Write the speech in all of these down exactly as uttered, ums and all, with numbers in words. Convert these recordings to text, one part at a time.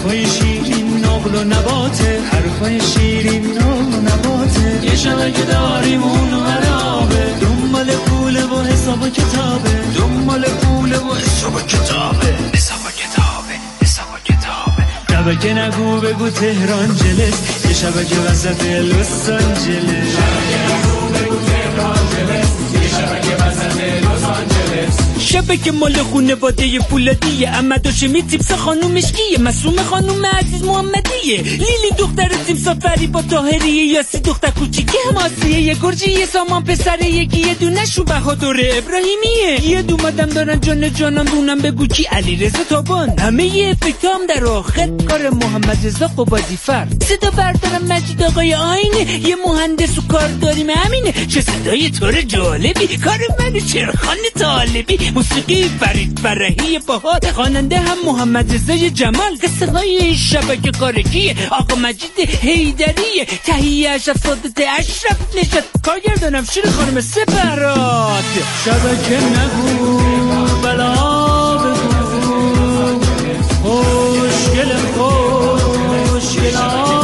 حرفای شیرین نقل و نباته، حرفای شیرین نقل و نباته. یه شبکه داریم اونو مرابه، دنبال پوله و حساب و کتابه، دنبال پوله و حساب و کتابه، حساب و کتابه، حساب و کتابه. شبکه نگو بگو تهران جلس، یه شبکه وسط لس آنجلس. شبکه نگو بگو تهران جلس، یه شبکه وسط لس آنجلس. شبکه مال خونواده فولادیه، احمد هاشمی تیپس خانومش کیه، معصومه خانوم عزیز محمدیه، لیلی دختر تیم سفری با طاهریه، یاسی دختر کوچیکه حماسیه، یه گرجی یه سامان پسره، یکی یه دونه شو بهادر ابراهیمیه. یه دومدم دارن جان جانم دونم بگو کی، علیرضا تابان. همه یه افکتام در آخر کار محمد رضا قبادی فرد. صدا بردارم مجید آقای آینه، یه مهندس و کار داریم همینه. چه صدای طور جالبی، کار من چرخان طالبی. موسیقی فرید فرحی باحال، خواننده هم محمد رضای جمال. قصه های شبکه کارکیه، آقا مجید حیدریه، تهیه اشرف سادات اشرف نژاد، کارگردانم شیر خانم سپرات. شبکه نگو بلا بگو، خوشگل خوشگل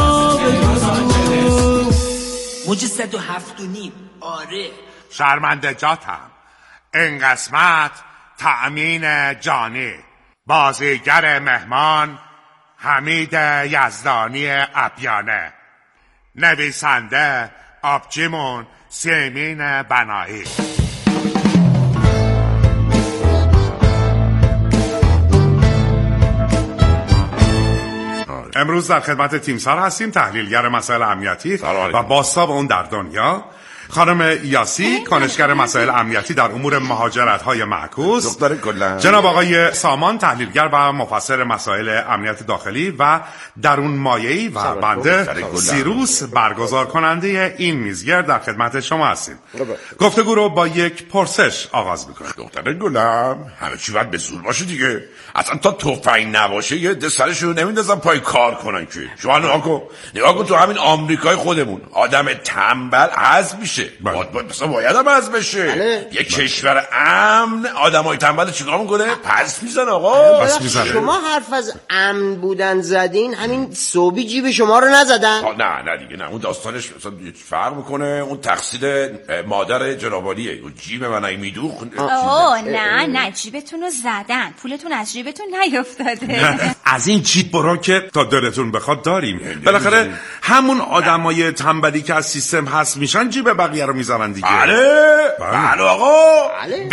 بگو. موج صد و هفت و نیم. آره شرمنده جاتم این قسمت تأمین جانی. بازیگر مهمان حمید یزدانی ابیانه، نویسنده آبجیمون سیمین بنایی. امروز در خدمت تیمسار هستیم، تحلیلگر مسائل امنیتی و بازتاب اون در دنیا. خانم یاسی، کنشگر مسائل امنیتی در امور مهاجرت‌های معکوس. دکتر گلن. جناب آقای سامان، تحلیلگر و مفسر مسائل امنیت داخلی و درون مایه‌ای. و بنده سیروس، برگزار کننده این میزگرد در خدمت شما هستیم. گفتگو رو با یک پرسش آغاز می‌کنیم. دکتر گلم، همه چی باید به زور باشه دیگه. اصلا تا تفنگ نباشه یه دست سرشون نمیندازن پای کار کنن که. شما نگاه کن، نگاه کن تو همین آمریکای خودمون آدم تنبل حذف میشه. باید باید باید هم حذف بشه. بله. یه کشور امن آدمای تنبل چیکار میکنه؟ پس میزنه آقا. پس میزنه. شما حرف از امن بودن زدین، همین صوبی جیب شما رو نزدن؟ نه نه دیگه نه، اون داستانش مثلا فرق میکنه. اون تقصیر مادر جنابالیه، اون جیب من میدوخ. اوه نه نه، جیبتون رو زدن، پولتون از جیبتون نیافتاده. از این جیب برو که تا دلتون بخواد داریم. بالاخره همون آدمای تنبلی که از سیستم حذف میشن جیب بقیه رو میزنن دیگه. بله بله آقا.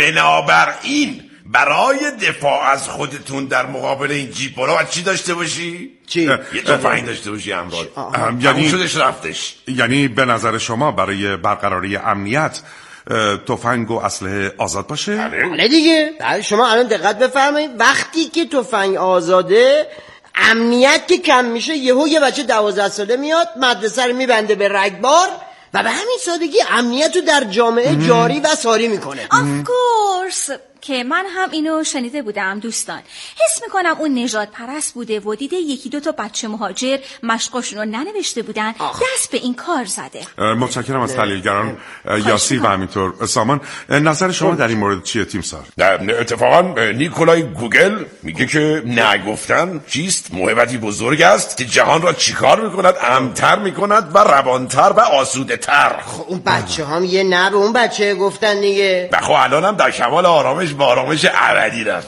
بنابراین برای دفاع از خودتون در مقابل این جیب برو چی داشته باشی؟ چی؟ یه تفنگ داشته باشی همراه. یعنی شدش رفتش. یعنی به نظر شما برای برقراری امنیت تفنگ و اسلحه آزاد باشه؟ بله دیگه. بله شما الان دقت بفرمایید، وقتی که تفنگ آزاده امنیت که کم میشه، یهو یه بچه دوازده ساله میاد مدرسه رو میبنده به رگبار و به همین سادگی امنیت رو در جامعه جاری و ساری میکنه. Of course که من هم اینو شنیده بودم دوستان. حس میکنم اون نژاد پرست بوده و دیده یکی دو تا بچه مهاجر مشقاشون رو ننوشته بودن، دست به این کار زده. متشکرم از تحلیلگران یاسی و همینطور سامان. نظر شما در این مورد چیه تیمسار؟ اتفاقا نیکولای گوگل میگه که نگفتن چیست محبتی بزرگ است که جهان را چیکار میکند؟ امن‌تر میکند و روانتر و آسوده تر. خب اون بچه هم یه نه به اون بچه گفتن دیگه. خب الان هم در کمال آرامش با آرامش ابدی رفت.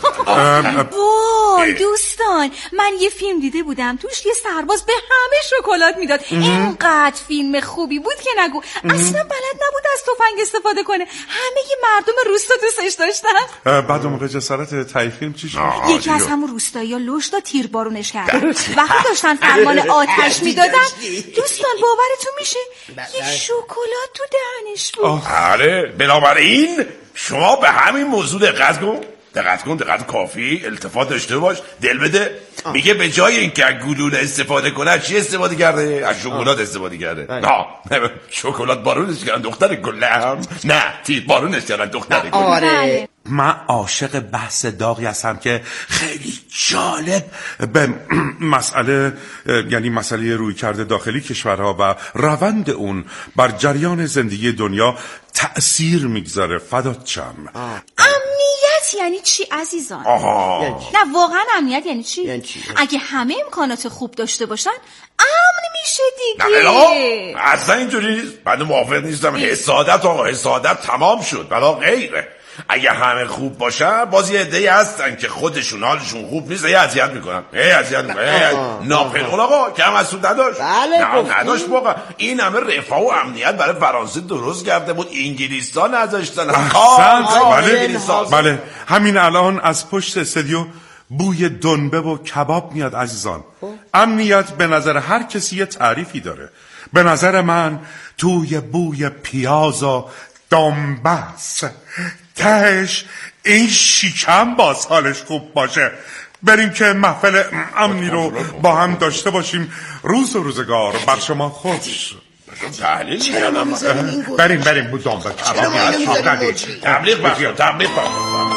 وای دوستان، من یه فیلم دیده بودم توش یه سرباز به همه شکلات میداد. اینقدر فیلم خوبی بود که نگو. اصلا بلد نبود از تفنگ استفاده کنه. همه ی مردم روستا دوستش داشتن. بعد موقع جسارت تایی فیلم چی شد؟ یکی از همون روستایی‌ها لشت و تیربارونش کرد. وقتی داشتن فرمان آتش میدادن، دوستان باورتون میشه یه شکلات تو دهنش بود. آره بنابراین شما به همین موضوع دقت کن دقت کن دقت کافی التفات داشته باش، دل بده. میگه به جای اینکه از گلوله استفاده کنه چی استفاده کرده؟ از شکلات استفاده کرده. نه شکلات بارونش کردن دختر گلم. نه تیر بارونش کردن دختر گلم. آره من عاشق بحث داغی هستم که خیلی جالب به مسئله، یعنی مسئله رویکرد داخلی کشورها و روند اون بر جریان زندگی دنیا تأثیر میگذاره. فدات شم. امنیت یعنی چی عزیزان؟ آها یعنی چی؟ نه واقعا امنیت یعنی چی؟ یعنی چی؟ اگه همه امکانات خوب داشته باشن امن میشه نه دیگه. بلا اصلا اینجوری نیست. من موافق نیستم. حسادت آقا حسادت تمام شد. بلا غیره. اگه همه خوب باشن باز یه عده‌ای هستن که خودشون حالشون خوب نیست هی اذیت میکنن هی اذیت میکنن. ناپلئون آقا کم از سود نداشت. بله نه نداشت واقعا. این همه رفاه و امنیت برای فرانسه درست کرده بود، انگلیس‌ها نذاشتن. بله بله همین الان از پشت استودیو بوی دنبه و کباب میاد عزیزان. امنیت به نظر هر کسی یه تعریفی داره. به نظر من توی بوی پیاز و دنبه است. تهش این شیکم باز حالش خوب باشه. بریم که محفل امنی رو با هم داشته باشیم. روز و روزگار بر شما خوش. تحلیل میکنم. بریم بریم بو دنبه کباب تبلیغ بخیر تبلیغ بخیر.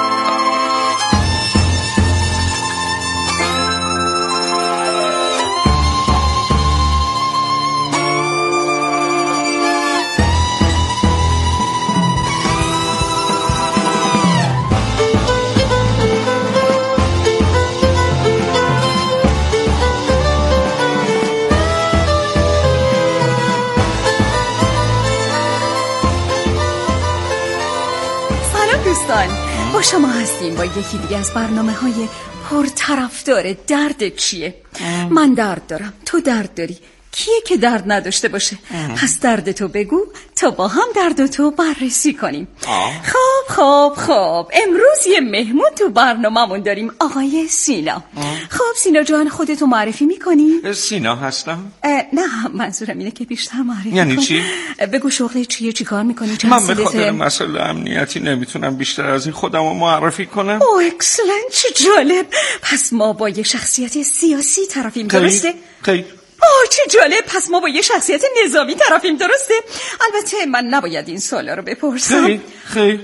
با شما هستیم با یکی دیگه از برنامه های پرطرفدار درد چیه. من درد دارم، تو درد داری، کیه که درد نداشته باشه؟ پس درد تو بگو تا با هم درد تو بررسی کنیم. خب خب خب امروز یه مهمون تو برنامه‌مون داریم، آقای سینا. خب سینا جان خودتو معرفی میکنی؟ سینا هستم. نه منظورم اینه که بیشتر معرفی یعنی کن. چی؟ بگو شغل چیه، چی کار میکنی؟ من به خاطر مسئله امنیتی نمیتونم بیشتر از این خودمو معرفی کنم. اوه اکسلنت، چه جالب. پس ما با یه شخصیت سیاسی طرفیم، درسته؟ خیر. آه چه جالب. پس ما با یه شخصیت نظامی طرفیم، درسته؟ البته من نباید این سوالا رو بپرسم. خیر خیر.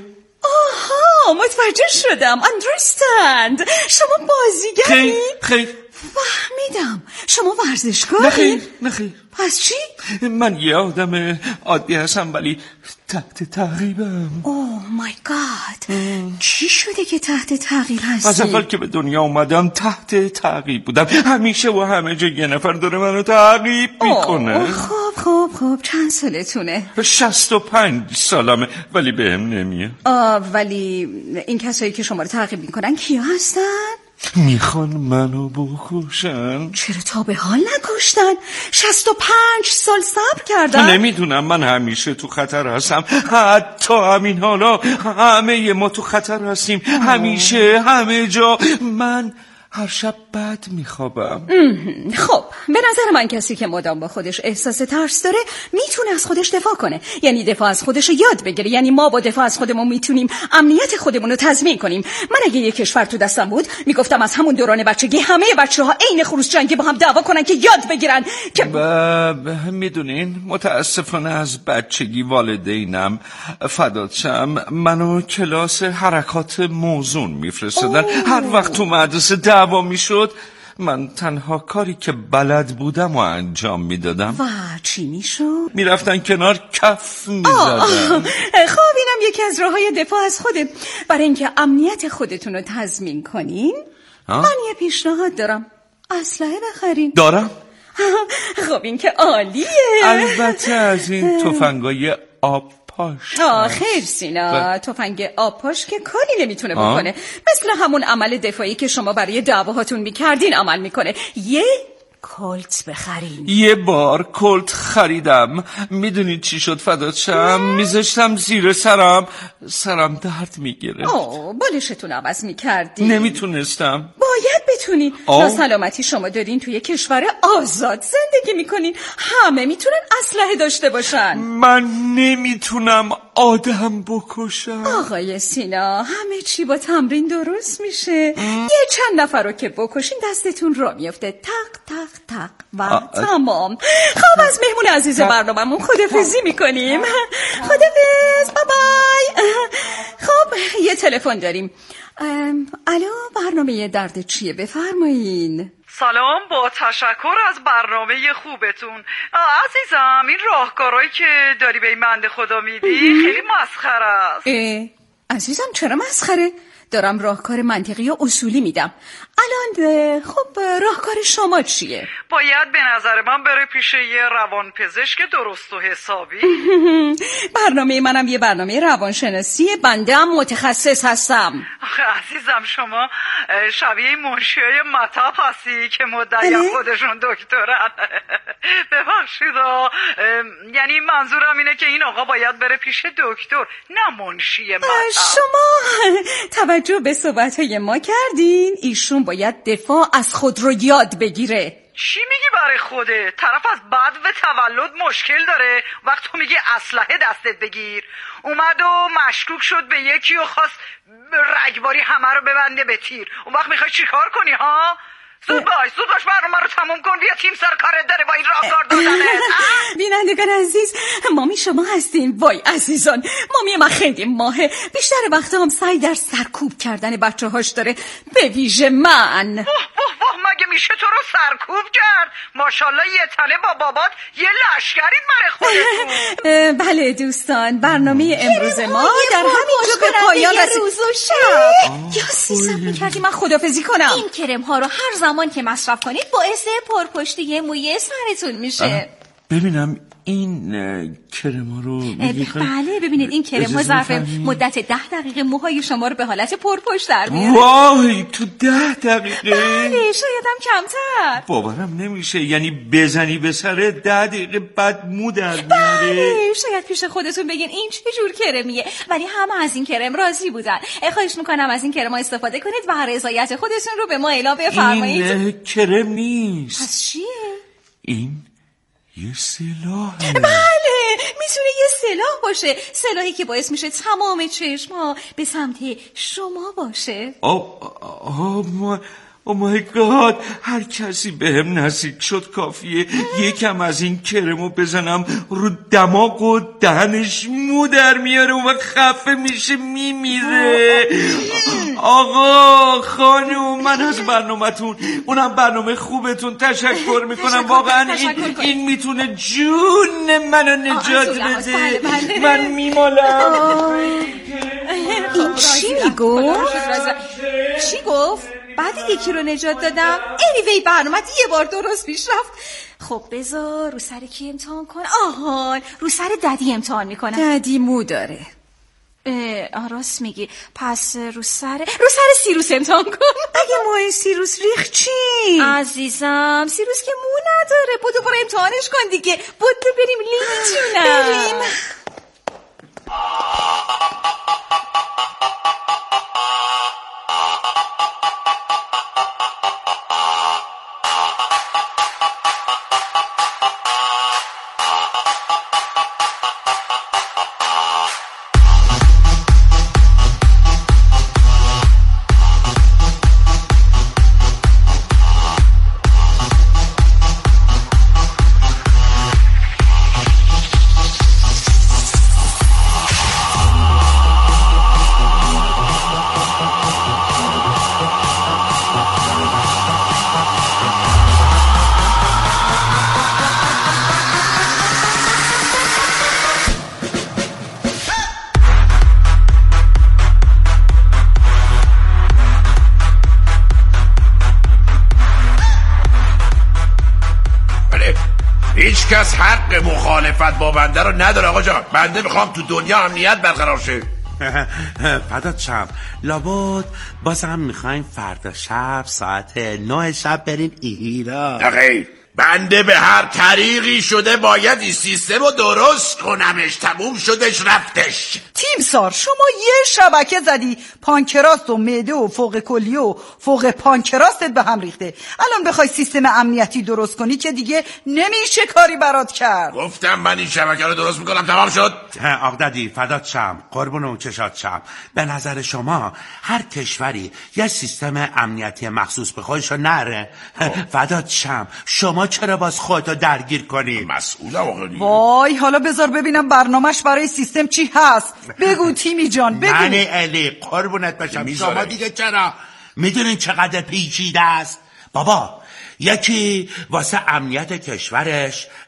آها متوجه شدم. understand. شما بازیگری؟ خیر خیر. فهمیدم. شما ورزشکاری؟ نخیر نخیر. پس چی؟ من یه آدم عادی هستم ولی تحت تعقیبم. اوه مای گاد. چی شده که تحت تعقیب هستی؟ از اول که به دنیا اومدم تحت تعقیب بودم. همیشه و همه جا یه نفر داره منو تعقیب میکنه. خب خب خب چند سالتونه؟ شصت و پنج سالمه ولی بهم نمیاد. آه ولی این کسایی که شما رو تعقیب میکنن کیا هستن؟ میخوان منو بکشن. چرا تا به حال نکشتن؟ شصت و پنج سال صبر کردن. نمیدونم، من همیشه تو خطر هستم. حتی همین حالا همه ما تو خطر هستیم. همیشه همه جا. من هر شب بد میخوابم. خب به نظر من کسی که مدام با خودش احساس ترس داره میتونه از خودش دفاع کنه، یعنی دفاع از خودش یاد بگیره. یعنی ما با دفاع از خودمون میتونیم امنیت خودمون رو تضمین کنیم. من اگه یه کشور تو دستم بود میگفتم از همون دوران بچگی همه بچه‌ها عین خروس جنگی با هم دعوا کنن که یاد بگیرن که ب... میدونین متاسفانه از بچگی والدینم فدات شم منو کلاس حرکات موزون میفرستادن. هر وقت تو مدرسه دعوا میشد من تنها کاری که بلد بودم و انجام میدادم. و چی میشد؟ میرفتن کنار کف میزدن. خب اینم یکی از راههای دفاع از خوده. برای اینکه امنیت خودتون رو تضمین کنین من یه پیشنهاد دارم، اسلحه بخرین. دارم؟ خب این که عالیه. البته از این تفنگای آب پاش. آه خیر سینا، تفنگ آب پاش که کاری نمیتونه بکنه. مثل همون عمل دفاعی که شما برای دعواهاتون میکردین عمل میکنه. یه کلت بخرین. یه بار کلت خریدم. میدونید چی شد فدات شم؟ میذاشتم زیر سرم سرم درد میگیره. اوه بالشتون عوض میکردی؟ نمیتونستم. باید بتونین. ناسلامتی شما دارین توی کشور آزاد زندگی میکنین، همه میتونن اسلحه داشته باشن. من نمیتونم آدم بکشم. آقای سینا همه چی با تمرین درست میشه. یه چند نفر رو که بکشین دستتون را میفته. تق تق تق و آه. تمام. خب از مهمون عزیز برنامه‌مون خدافظی میکنیم. خدافظ، بای بای. خب یه تلفن داریم. الو برنامه درد چیه؟ بفرمایین. سلام، با تشکر از برنامه خوبتون. عزیزم این راهکارهایی که داری به این بنده خدا میدی خیلی مسخره است. عزیزم چرا مسخره؟ دارم راهکار منطقی و اصولی میدم. الان خب راهکار شما چیه؟ باید به نظر من بره پیش یه روانپزشک درست و حسابی. برنامه منم یه برنامه روانشناسی، بنده هم متخصص هستم. آخه عزیزم شما شبیه منشیای مطب هستی که مدعی خودشون دکترن. ببخشید یعنی منظورم اینه که این آقا باید بره پیش دکتر نه منشی مطب. شما توجه به صحبتهای ما کردین، ایشون باید دفاع از خود رو یاد بگیره. چی میگی برای خوده؟ طرف از بعد و تولد مشکل داره، وقت تو میگی اسلحه دستت بگیر. اومد و مشکوک شد به یکی و خواست رگباری همه رو ببنده به تیر. اون وقت میخوای چی کار کنی ها؟ زود باش زود باش برنامه رو تموم کن، بیا تیم سر کارت داره با این راهکار دادنت. بینندگان عزیز، مامی شما هستین. وای عزیزان، مامی من خیلی ماهه، بیشتر وقتا هم سعی در سرکوب کردن بچه هاش داره، به ویژه من. واه واه واه مگه میشه تو رو سرکوب کرد؟ ماشالله یه تنه با بابات یه لشکرید مره خودتون. بله دوستان، برنامه امروز ما در همینجا به پایان رسید. روز و شب یا سیزم میکردی من خدافزی کنم. این کرم ها رو هر زمان که مصرف کنید باعث پرپشتی موی سرتون میشه. ببینم این کرما رو بله ببینید این کرم ها ظرف مدت ده دقیقه موهای شما رو به حالت پرپشت در میاره. وای تو ده دقیقه؟ بله شایدم کمتر. باورم نمیشه، یعنی بزنی به سر ده دقیقه بعد مو در میاره. بله شاید پیش خودتون بگین این چه جور کرمیه، ولی همه از این کرم راضی بودن. خواهش میکنم از این کرم ها استفاده کنید و رضایت خودتون رو به ما اعلام بفرمایید. این کرم نیست. پس چیه؟ این یه سلاحه. بله میتونه یه سلاح باشه، سلاحی که باعث میشه تمام چشم‌ها به سمت شما باشه. آه آه ما او مای گاد، هر کسی به هم نزدیک شد کافیه یکم از این کرمو بزنم رو دماغ و دهنش مو در میاره و خفه میشه میمیره. آقا خانوم من از برنامه‌تون اونم برنامه خوبتون تشکر میکنم. واقعا این, این میتونه جون منو نجات بده. من میمالم. این چی میگفت؟ چی گفت؟ بعد یکی رو نجات دادم. انیوی برنامه یه بار درست پیش رفت. خب بذار رو سر کی امتحان کن؟ آهان رو سر ددی امتحان میکنم. ددی مو داره. راست میگی، پس رو سر رو سر سیروس امتحان کن. اگه موی سیروس ریخ چی؟ عزیزم سیروس که مو نداره. بودو برو امتحانش کن دیگه. بودو بریم لیچونم. بریم. هیچ کس حق مخالفت با بنده رو نداره آقا جان. بنده میخوام تو دنیا امنیت برقرار شه. فدات شم، لابد بازم میخواین فردا شب ساعت نه شب برین ایران. دقیق بنده به هر طریقی شده باید این سیستم رو درست کنمش. تموم شدش رفتش. تیمسار شما یه شبکه زدی، پانکراست و معده و فوق کلی و فوق پانکراستت به هم ریخته. الان بخوای سیستم امنیتی درست کنی که دیگه نمیشه کاری برات کرد. گفتم من این شبکه رو درست میکنم. تمام شد. آقدادی فدات شم، قربون اون چشات شم. به نظر شما هر کشوری یه سیستم امنیتی مخصوص به خودشو نره؟ فدات شم، شما چرا باز خودتو درگیر کنی؟ مسئولم آقا. وای حالا بذار ببینم برنامهش برای سیستم چی هست. بگو تیمی جان بگو. من الی قربونت بشم. شما دیگه چرا؟ میدونین چقدر پیچیده است؟ بابا یکی واسه امنیت کشورش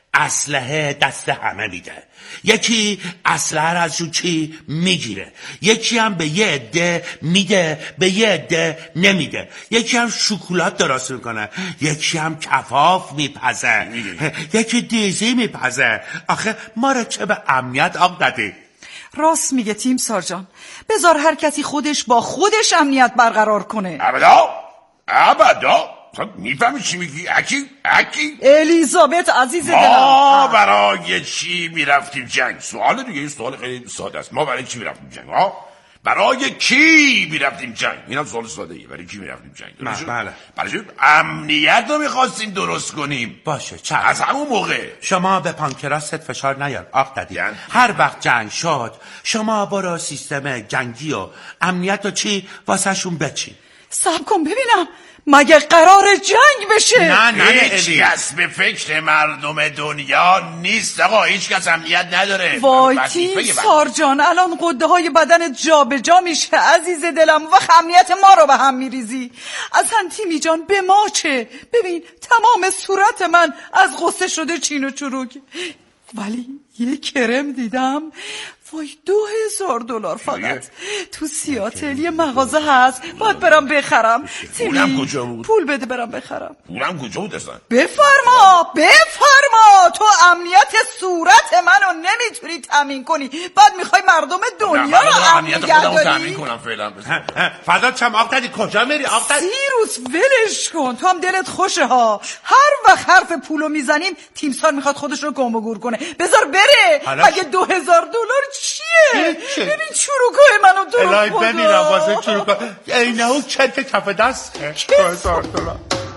اسلحه دست همه میده. یکی اسلحه رو ازشون چی میگیره، یکی هم به یه عده میده به یه عده نمیده، یکی هم شکلات درست میکنه، یکی هم کفاف میپزه، یکی دیزی میپزه. آخه ما رو چه به امنیت آق دادی؟ راست میگه تیمسار جان، بذار هر کسی خودش با خودش امنیت برقرار کنه. ابدا ابدا. میفهمی چی میگی؟ اکی اکی الیزابت عزیز دلم، ما برای چی میرفتیم جنگ؟ سوال دیگه، این سوال خیلی ساده است. ما برای چی میرفتیم جنگ؟ ها برای کی میرفتیم جنگ؟ اینم سوال ساده ایه. برای کی میرفتیم جنگ؟ بله برای امنیت رو میخواستیم درست کنیم. باشه چه از همون موقع شما به پانکراست فشار نیار آق دادی. هر وقت جنگ شد شما برو سیستم جنگی و امنیت و چی واسه شون بچین. صبر کن ببینم، مگه قرار جنگ بشه؟ نه نه هیچ کس به فکر مردم دنیا نیست آقا، هیچ کس امنیت نداره. وای تیمسار جان، الان قده های بدن جا به جا میشه عزیز دلم، وقت امنیت ما رو به هم میریزی. اصلا تیمی جان به ما چه؟ ببین تمام صورت من از غصه شده چین و چروک، ولی یه کرم دیدم وای دو هزار دلار فقط تو سیاتل یه مغازه هست، باید برم بخرم. پولم کجا بود؟ پول بده برم بخرم. پولم کجا بود اصلا؟ بفرما بفرما، تو امنیت صورت منو نمیتونی تامین کنی، بعد میخوای مردم دنیا رو امن نگه داری؟ تامین کنم فعلا. فدات شم آق دادی، کجا میری آق دادی؟ سیروس ولش کن، تو هم دلت خوشه ها، هر وقت حرف پولو میزنیم تیمسار میخواد خودش رو گم و گور کنه. بذار بره، مگه دو هزار دلار چیه؟ ببین چروکای منو تو رو الهی خدا. ببینم واسه چروکا اینه او چرک کف دست دو هزار دلار.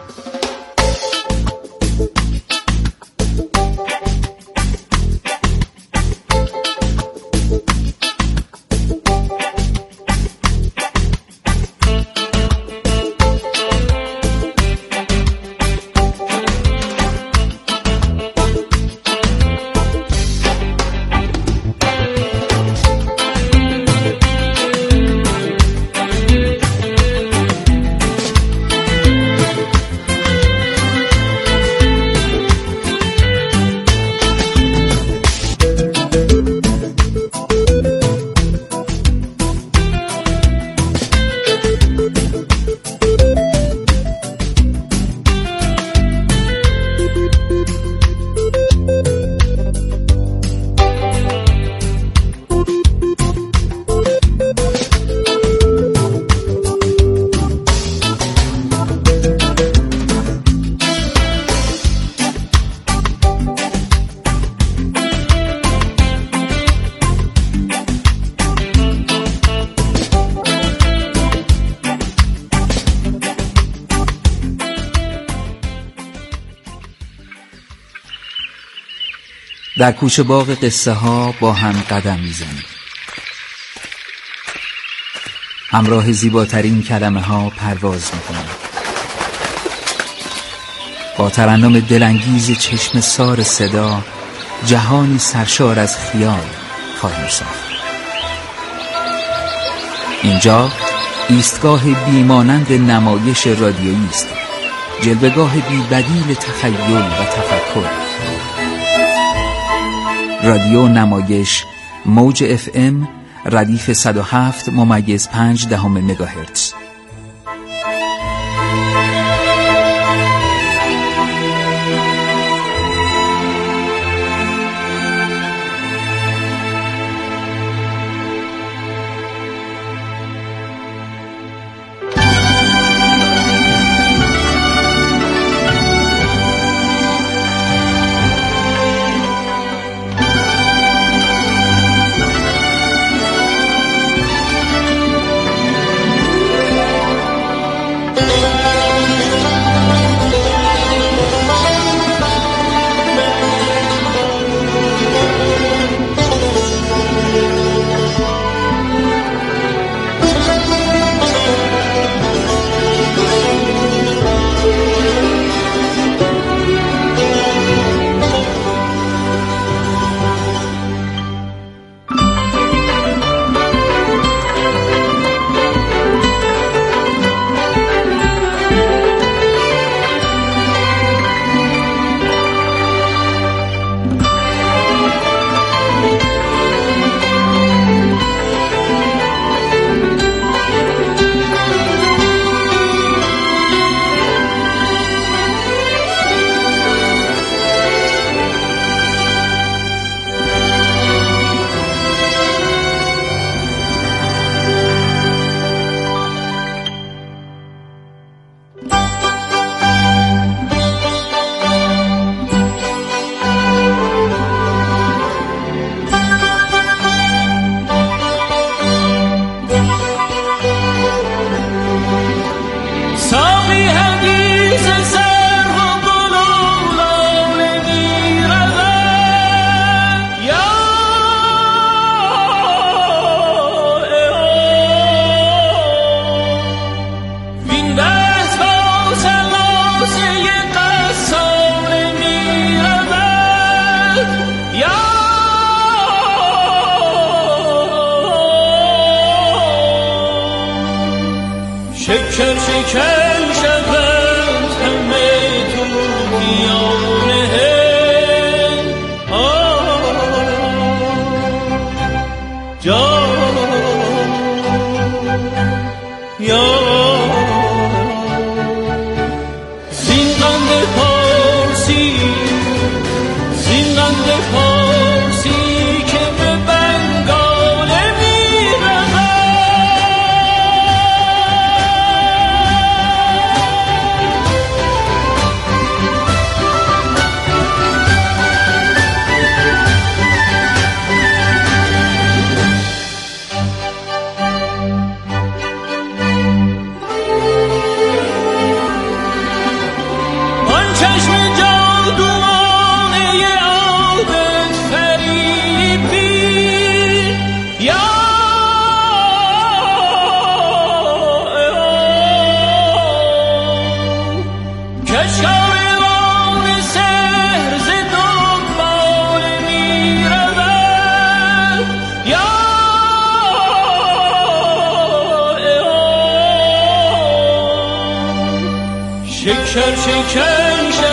در کوچه باغ قصه ها با هم قدم میزنیم، همراه زیباترین کلمه ها پرواز میکنیم، با ترنم دلانگیز چشم سار صدا جهانی سرشار از خیال خواهیم ساخت. اینجا ایستگاه بیمانند نمایش رادیویی است، جلوه‌گاه بی‌بدیل تخیل و تفکر. رادیو نمایش موج اف ام ردیف صد و هفت ممیز پنج دهم مگاهرتز. زینقند پارسی زینقند پارسی که به بنگاله میرود چشم جادوانه عادت فریبی یا کشکاروان سحر ز دنبال می رود یا شکر شکر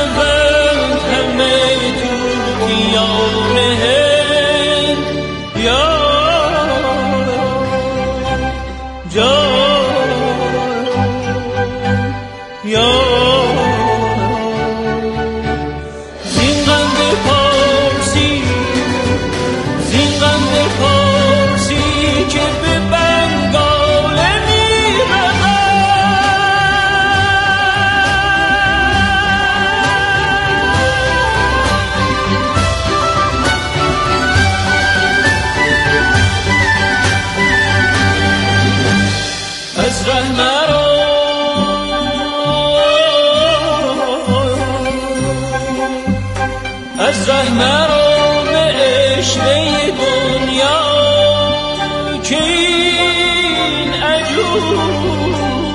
از رهنران عشق دنیا که این عجوز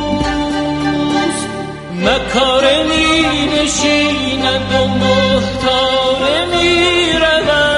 مکاره می نشیند و محتاره می رود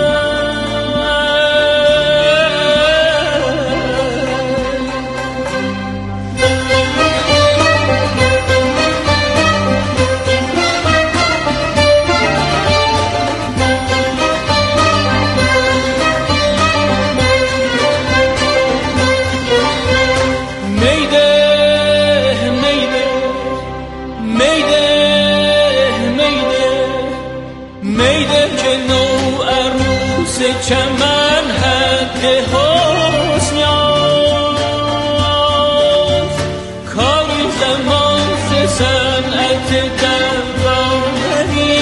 چمن حد حسن یافت کاری زمان ز صنعت دوام می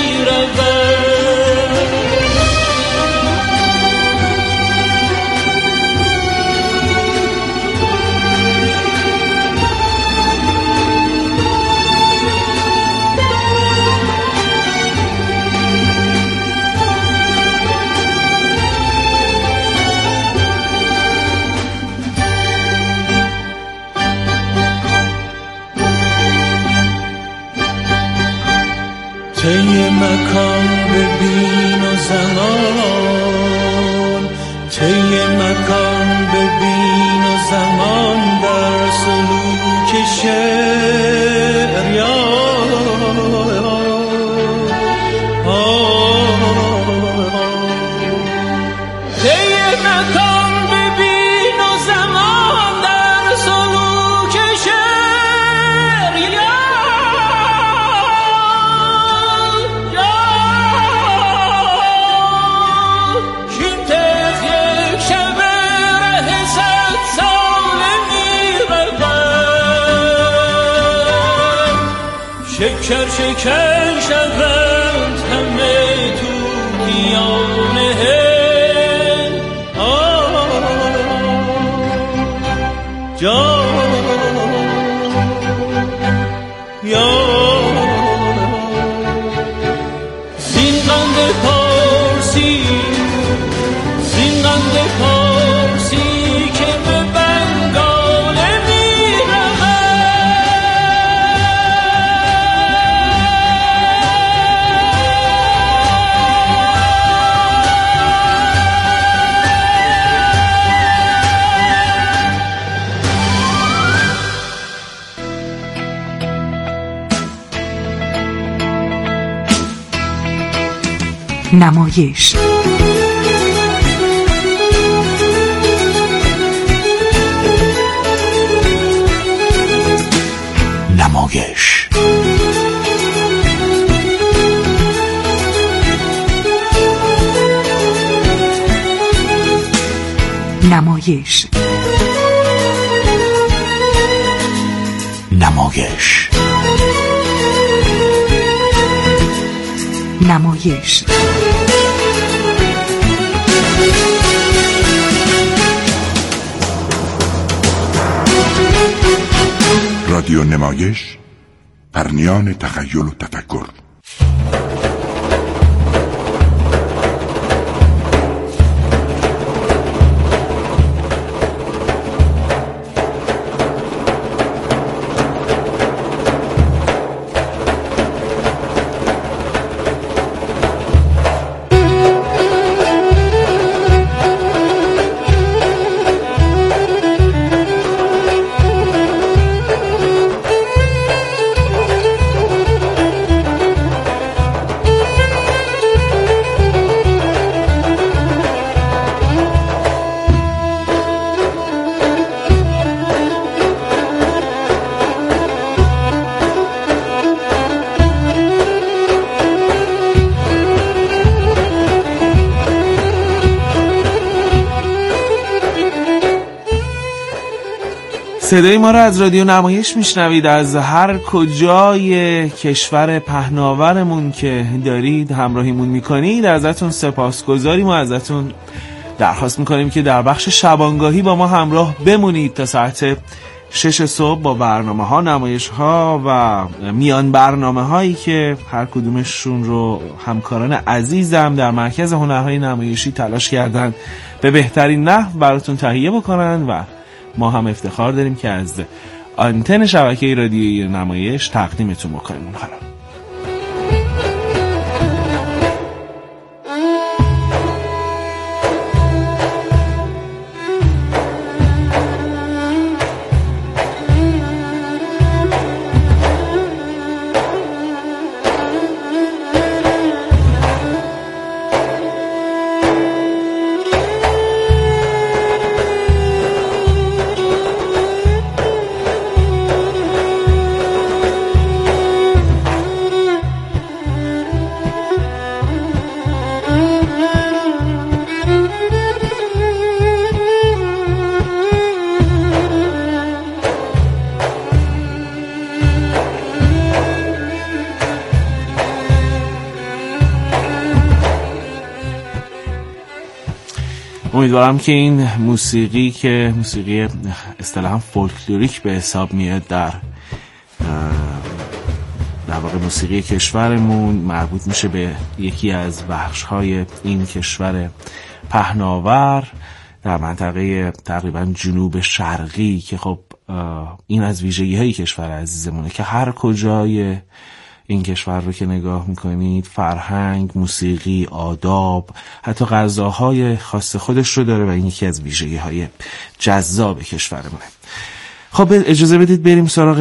طی مکان ببین و زمان طی مکان ببین و زمان در سلوک شعر یا طی مکان ببین و زمان در سلوک شعر یا شکر شکر شوند همه طوطیان هند جا یا زینقند پارسی زینقند پارسی که به بنگاله می نمایش نمایش نمایش. نمایش نمایش رادیو نمایش، پرنیان تخیل و تفکر. صدای ما را از رادیو نمایش میشنوید. از هر کجای کشور پهناورمون که دارید همراهیمون میکنید ازتون سپاسگزاریم و ازتون درخواست میکنیم که در بخش شبانگاهی با ما همراه بمونید تا ساعت شش صبح با برنامه ها، نمایش ها و میان برنامه هایی که هر کدومشون رو همکاران عزیزم در مرکز هنرهای نمایشی تلاش کردن به بهترین نحو براتون تهیه بکنن و ما هم افتخار داریم که از آنتن شبکه رادیویی نمایش تقدیمتون بکنیم اونها رو. امیدوارم که این موسیقی که موسیقی اصطلاحاً فولکلوریک به حساب میاد در در واقع موسیقی کشورمون مربوط میشه به یکی از بخش‌های این کشور پهناور در منطقه تقریباً جنوب شرقی که خب این از ویژگی‌های کشور عزیزمونه که هر کجای این کشور رو که نگاه میکنید فرهنگ، موسیقی، آداب، حتی غذاهای خاص خودش رو داره و این یکی از ویژگی‌های جذاب کشورمونه. خب اجازه بدید بریم سراغ